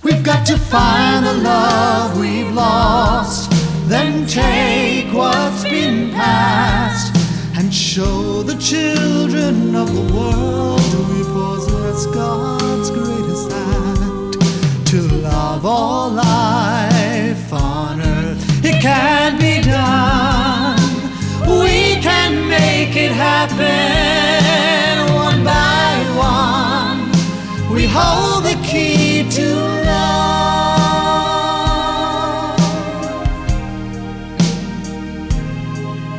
We've got to find the love we've lost, then take what's been past and show the children of the world we possess God's greatest act. To love all life on earth, it can be done. We can make it happen one by one. We hold